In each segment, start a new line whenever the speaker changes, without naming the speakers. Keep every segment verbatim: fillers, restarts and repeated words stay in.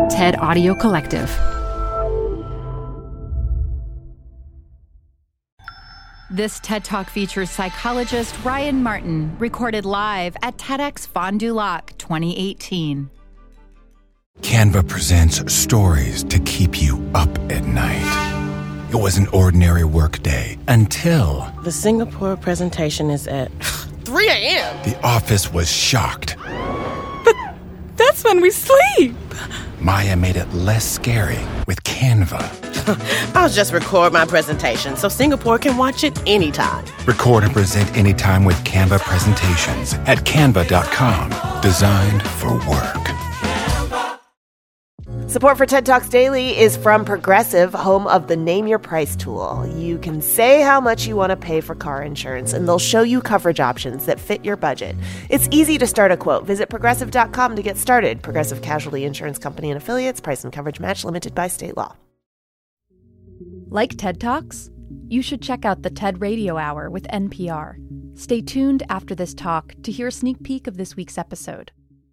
TED Audio Collective. This TED Talk features psychologist Ryan Martin, recorded live at TEDx Fond du Lac twenty eighteen.
Canva presents stories to keep you up at night. It was an ordinary workday until...
The Singapore presentation is at three a.m.
The office was shocked.
But that's when we sleep.
Maya made it less scary with Canva.
I'll just record my presentation so Singapore can watch it anytime.
Record and present anytime with Canva presentations at canva dot com. Designed for work.
Support for TED Talks Daily is from Progressive, home of the Name Your Price tool. You can say how much you want to pay for car insurance, and they'll show you coverage options that fit your budget. It's easy to start a quote. Visit progressive dot com to get started. Progressive Casualty Insurance Company and Affiliates. Price and coverage match limited by state law.
Like TED Talks? You should check out the TED Radio Hour with N P R. Stay tuned after this talk to hear a sneak peek of this week's episode.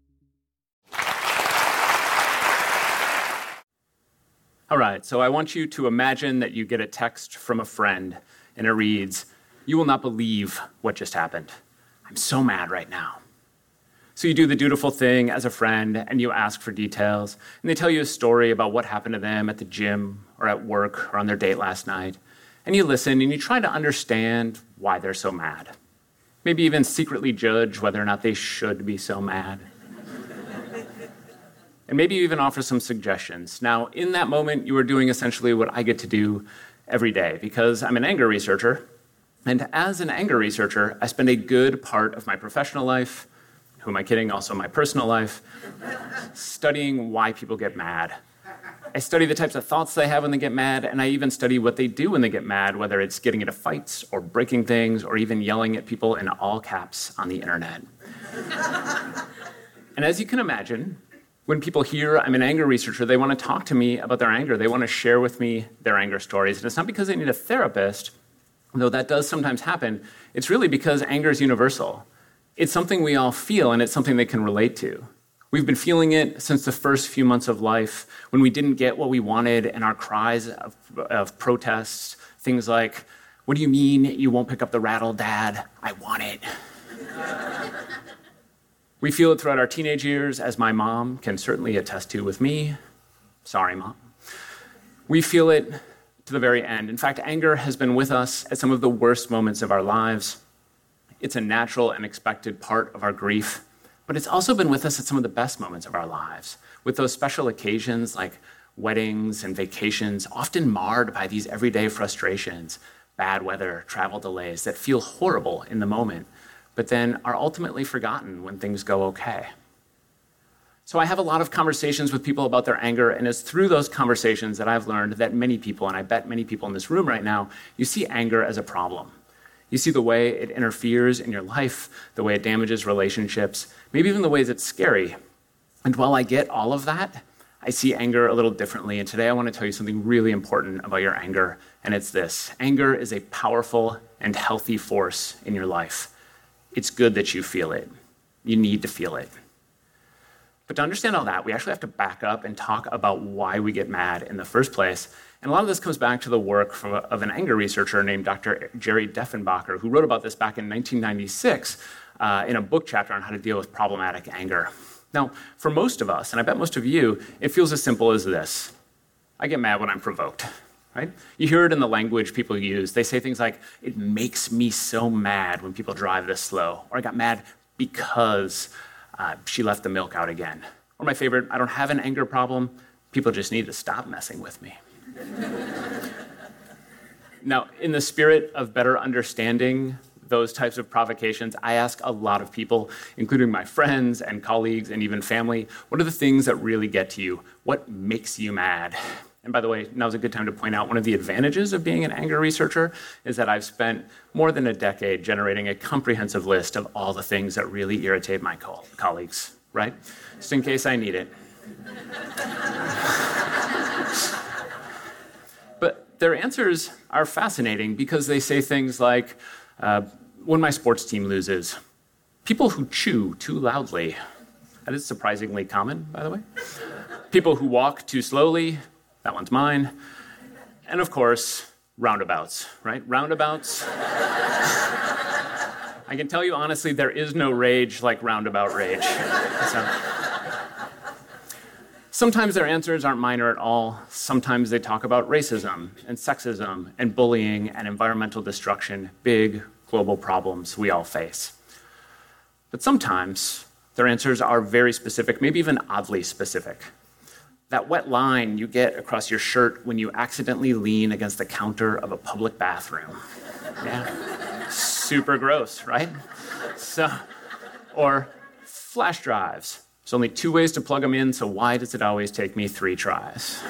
All right, so I want you to imagine that you get a text from a friend, and it reads, "You will not believe what just happened. I'm so mad right now." So you do the dutiful thing as a friend, and you ask for details, and they tell you a story about what happened to them at the gym or at work or on their date last night. And you listen, and you try to understand why they're so mad. Maybe even secretly judge whether or not they should be so mad. And maybe you even offer some suggestions. Now, in that moment, you are doing essentially what I get to do every day, because I'm an anger researcher. And as an anger researcher, I spend a good part of my professional life, who am I kidding, also my personal life, studying why people get mad. I study the types of thoughts they have when they get mad, and I even study what they do when they get mad, whether it's getting into fights or breaking things or even yelling at people in all caps on the internet. And as you can imagine, when people hear I'm an anger researcher, they want to talk to me about their anger. They want to share with me their anger stories. And it's not because they need a therapist, though that does sometimes happen. It's really because anger is universal. It's something we all feel, and it's something they can relate to. We've been feeling it since the first few months of life, when we didn't get what we wanted, and our cries of, of protests, things like, "What do you mean you won't pick up the rattle, Dad? I want it." We feel it throughout our teenage years, as my mom can certainly attest to with me. Sorry, Mom. We feel it to the very end. In fact, anger has been with us at some of the worst moments of our lives. It's a natural and expected part of our grief, but it's also been with us at some of the best moments of our lives, with those special occasions like weddings and vacations, often marred by these everyday frustrations, bad weather, travel delays that feel horrible in the moment, but then are ultimately forgotten when things go okay. So I have a lot of conversations with people about their anger, and it's through those conversations that I've learned that many people, and I bet many people in this room right now, you see anger as a problem. You see the way it interferes in your life, the way it damages relationships, maybe even the ways it's scary. And while I get all of that, I see anger a little differently, and today I want to tell you something really important about your anger, and it's this. Anger is a powerful and healthy force in your life. It's good that you feel it. You need to feel it. But to understand all that, we actually have to back up and talk about why we get mad in the first place. And a lot of this comes back to the work from, of an anger researcher named Doctor Jerry Deffenbacher, who wrote about this back in nineteen ninety-six uh, in a book chapter on how to deal with problematic anger. Now, for most of us, and I bet most of you, it feels as simple as this. I get mad when I'm provoked. Right? You hear it in the language people use. They say things like, "It makes me so mad when people drive this slow," or "I got mad because uh, she left the milk out again." Or my favorite, "I don't have an anger problem. People just need to stop messing with me." Now, in the spirit of better understanding those types of provocations, I ask a lot of people, including my friends and colleagues and even family, what are the things that really get to you? What makes you mad? And by the way, now's a good time to point out one of the advantages of being an anger researcher is that I've spent more than a decade generating a comprehensive list of all the things that really irritate my co- colleagues, right? Just in case I need it. But their answers are fascinating because they say things like, uh, when my sports team loses, people who chew too loudly. That is surprisingly common, by the way. People who walk too slowly, that one's mine. And of course, roundabouts, right? Roundabouts. I can tell you honestly, there is no rage like roundabout rage. So, sometimes their answers aren't minor at all. Sometimes they talk about racism and sexism and bullying and environmental destruction, big global problems we all face. But sometimes their answers are very specific, maybe even oddly specific. That wet line you get across your shirt when you accidentally lean against the counter of a public bathroom. Yeah, super gross, right? So, or flash drives. There's only two ways to plug them in, so why does it always take me three tries?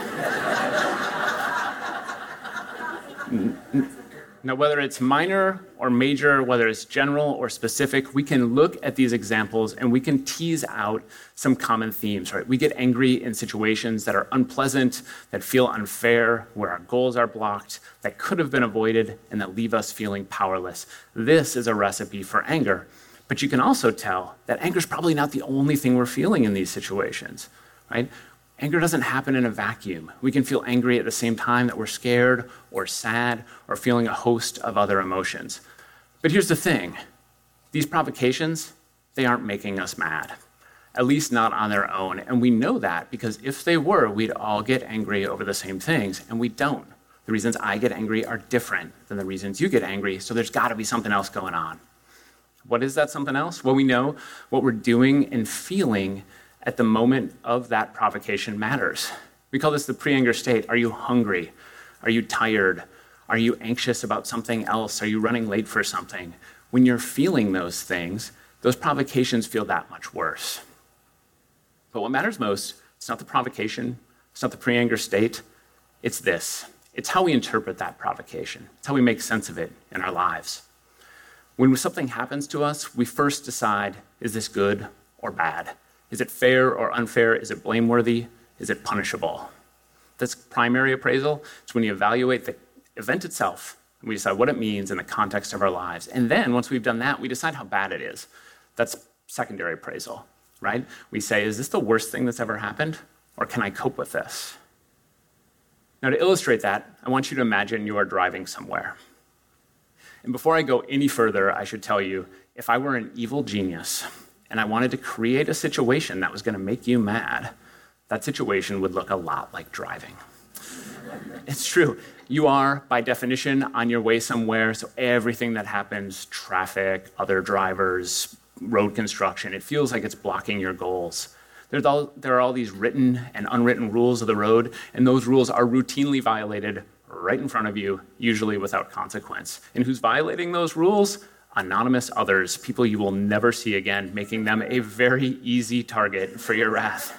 Now, whether it's minor or major, whether it's general or specific, we can look at these examples and we can tease out some common themes, right? We get angry in situations that are unpleasant, that feel unfair, where our goals are blocked, that could have been avoided, and that leave us feeling powerless. This is a recipe for anger. But you can also tell that anger is probably not the only thing we're feeling in these situations, right? Anger doesn't happen in a vacuum. We can feel angry at the same time that we're scared or sad or feeling a host of other emotions. But here's the thing. These provocations, they aren't making us mad, at least not on their own. And we know that because if they were, we'd all get angry over the same things, and we don't. The reasons I get angry are different than the reasons you get angry, so there's gotta be something else going on. What is that something else? Well, we know what we're doing and feeling at the moment of that provocation matters. We call this the pre-anger state. Are you hungry? Are you tired? Are you anxious about something else? Are you running late for something? When you're feeling those things, those provocations feel that much worse. But what matters most, it's not the provocation, it's not the pre-anger state, it's this. It's how we interpret that provocation. It's how we make sense of it in our lives. When something happens to us, we first decide, is this good or bad? Is it fair or unfair? Is it blameworthy? Is it punishable? That's primary appraisal. It's when you evaluate the event itself, and we decide what it means in the context of our lives. And then, once we've done that, we decide how bad it is. That's secondary appraisal, right? We say, is this the worst thing that's ever happened? Or can I cope with this? Now, to illustrate that, I want you to imagine you are driving somewhere. And before I go any further, I should tell you, if I were an evil genius, and I wanted to create a situation that was going to make you mad, that situation would look a lot like driving. It's true. You are, by definition, on your way somewhere, so everything that happens, traffic, other drivers, road construction, it feels like it's blocking your goals. There's all, there are all these written and unwritten rules of the road, and those rules are routinely violated right in front of you, usually without consequence. And who's violating those rules? Anonymous others, people you will never see again, making them a very easy target for your wrath.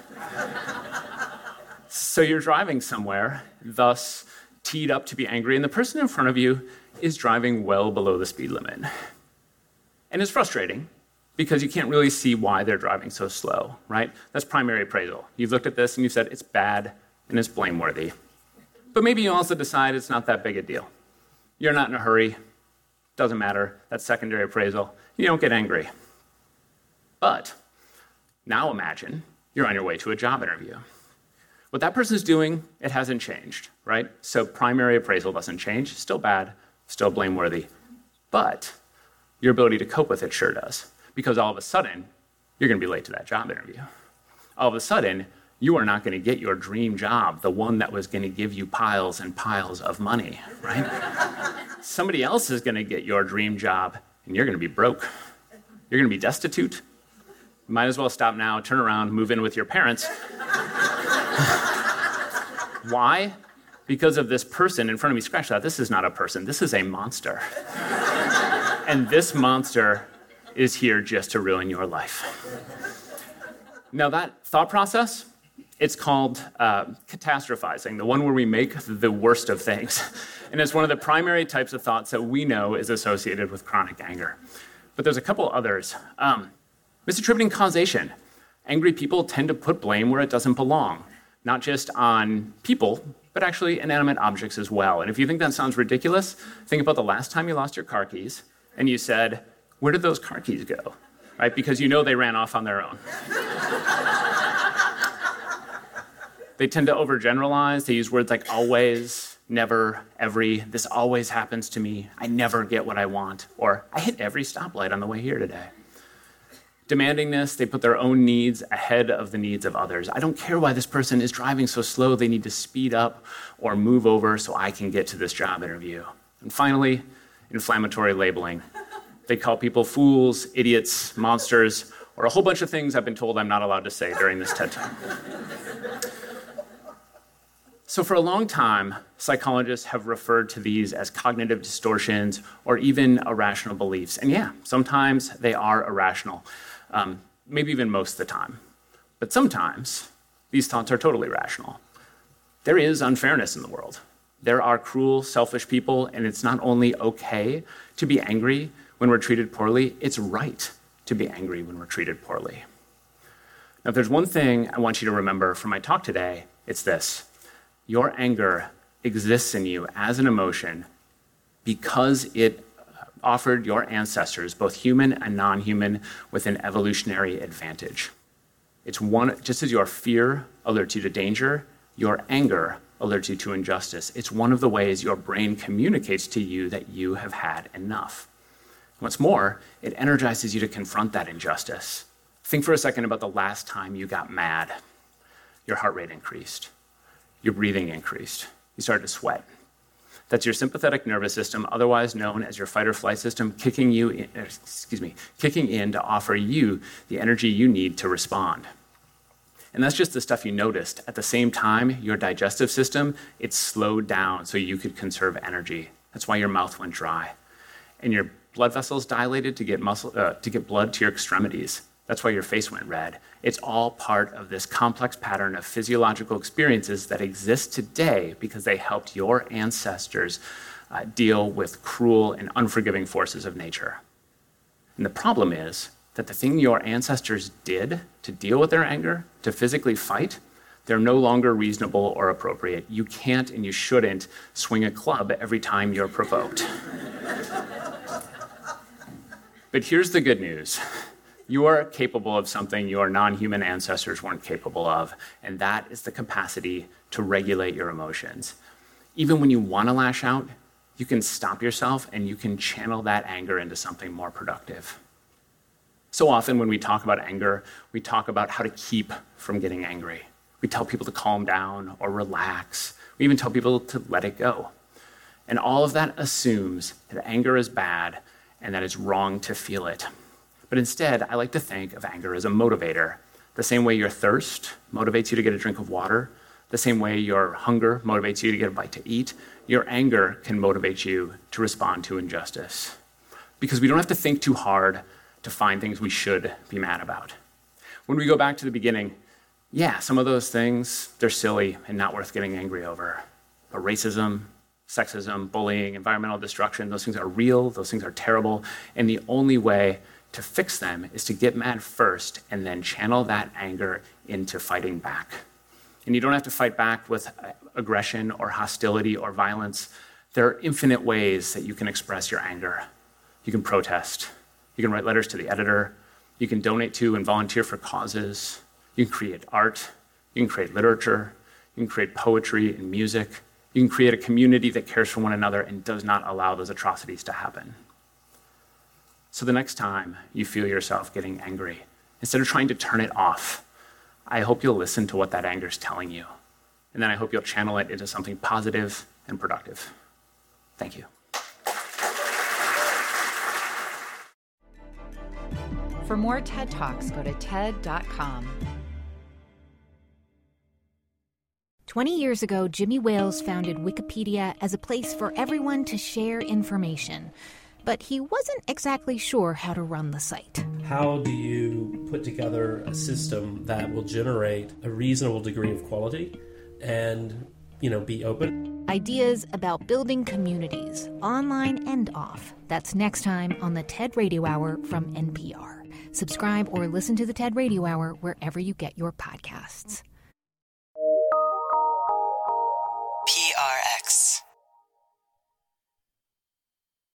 So you're driving somewhere, thus teed up to be angry, and the person in front of you is driving well below the speed limit. And it's frustrating because you can't really see why they're driving so slow, right? That's primary appraisal. You've looked at this and you've said it's bad and it's blameworthy. But maybe you also decide it's not that big a deal. You're not in a hurry. Doesn't matter. That's secondary appraisal. You don't get angry. But now imagine you're on your way to a job interview. What that person's doing, it hasn't changed, right? So primary appraisal doesn't change. Still bad, still blameworthy. But your ability to cope with it sure does. Because all of a sudden, you're going to be late to that job interview. All of a sudden, you are not going to get your dream job, the one that was going to give you piles and piles of money, right? Somebody else is going to get your dream job, and you're going to be broke. You're going to be destitute. You might as well stop now, turn around, move in with your parents. Why? Because of this person in front of me. Scratch that. This is not a person. This is a monster. And this monster is here just to ruin your life. Now, that thought process, it's called uh, catastrophizing, the one where we make the worst of things. And it's one of the primary types of thoughts that we know is associated with chronic anger. But there's a couple others. Um, misattributing causation. Angry people tend to put blame where it doesn't belong, not just on people, but actually inanimate objects as well. And if you think that sounds ridiculous, think about the last time you lost your car keys and you said, where did those car keys go? Right? Because you know they ran off on their own. They tend to overgeneralize. They use words like always, never, every, this always happens to me, I never get what I want, or I hit every stoplight on the way here today. Demanding this, they put their own needs ahead of the needs of others. I don't care why this person is driving so slow, they need to speed up or move over so I can get to this job interview. And finally, inflammatory labeling. They call people fools, idiots, monsters, or a whole bunch of things I've been told I'm not allowed to say during this TED Talk. So for a long time, psychologists have referred to these as cognitive distortions or even irrational beliefs. And yeah, sometimes they are irrational, um, maybe even most of the time. But sometimes these thoughts are totally rational. There is unfairness in the world. There are cruel, selfish people, and it's not only okay to be angry when we're treated poorly, it's right to be angry when we're treated poorly. Now, if there's one thing I want you to remember from my talk today, it's this. Your anger exists in you as an emotion because it offered your ancestors, both human and non-human, with an evolutionary advantage. It's one, just as your fear alerts you to danger, your anger alerts you to injustice. It's one of the ways your brain communicates to you that you have had enough. What's more, it energizes you to confront that injustice. Think for a second about the last time you got mad. Your heart rate increased. Your breathing increased. You started to sweat. That's your sympathetic nervous system, otherwise known as your fight or flight system, kicking you in, excuse me, kicking in to offer you the energy you need to respond. And that's just the stuff you noticed. At the same time, your digestive system, it slowed down so you could conserve energy. That's why your mouth went dry. And your blood vessels dilated to get muscle, uh, to get blood to your extremities. That's why your face went red. It's all part of this complex pattern of physiological experiences that exist today because they helped your ancestors uh, deal with cruel and unforgiving forces of nature. And the problem is that the thing your ancestors did to deal with their anger, to physically fight, they're no longer reasonable or appropriate. You can't and you shouldn't swing a club every time you're provoked. But here's the good news. You are capable of something your non-human ancestors weren't capable of, and that is the capacity to regulate your emotions. Even when you want to lash out, you can stop yourself and you can channel that anger into something more productive. So often when we talk about anger, we talk about how to keep from getting angry. We tell people to calm down or relax. We even tell people to let it go. And all of that assumes that anger is bad and that it's wrong to feel it. But instead, I like to think of anger as a motivator. The same way your thirst motivates you to get a drink of water, the same way your hunger motivates you to get a bite to eat, your anger can motivate you to respond to injustice. Because we don't have to think too hard to find things we should be mad about. When we go back to the beginning, yeah, some of those things, they're silly and not worth getting angry over. But racism, sexism, bullying, environmental destruction, those things are real, those things are terrible, and the only way to fix them is to get mad first and then channel that anger into fighting back. And you don't have to fight back with aggression or hostility or violence. There are infinite ways that you can express your anger. You can protest. You can write letters to the editor. You can donate to and volunteer for causes. You can create art. You can create literature. You can create poetry and music. You can create a community that cares for one another and does not allow those atrocities to happen. So the next time you feel yourself getting angry, instead of trying to turn it off, I hope you'll listen to what that anger is telling you. And then I hope you'll channel it into something positive and productive. Thank you.
For more TED Talks, go to TED dot com.
twenty years ago, Jimmy Wales founded Wikipedia as a place for everyone to share information. But he wasn't exactly sure how to run the site.
How do you put together a system that will generate a reasonable degree of quality and, you know, be open?
Ideas about building communities, online and off. That's next time on the TED Radio Hour from N P R. Subscribe or listen to the TED Radio Hour wherever you get your podcasts.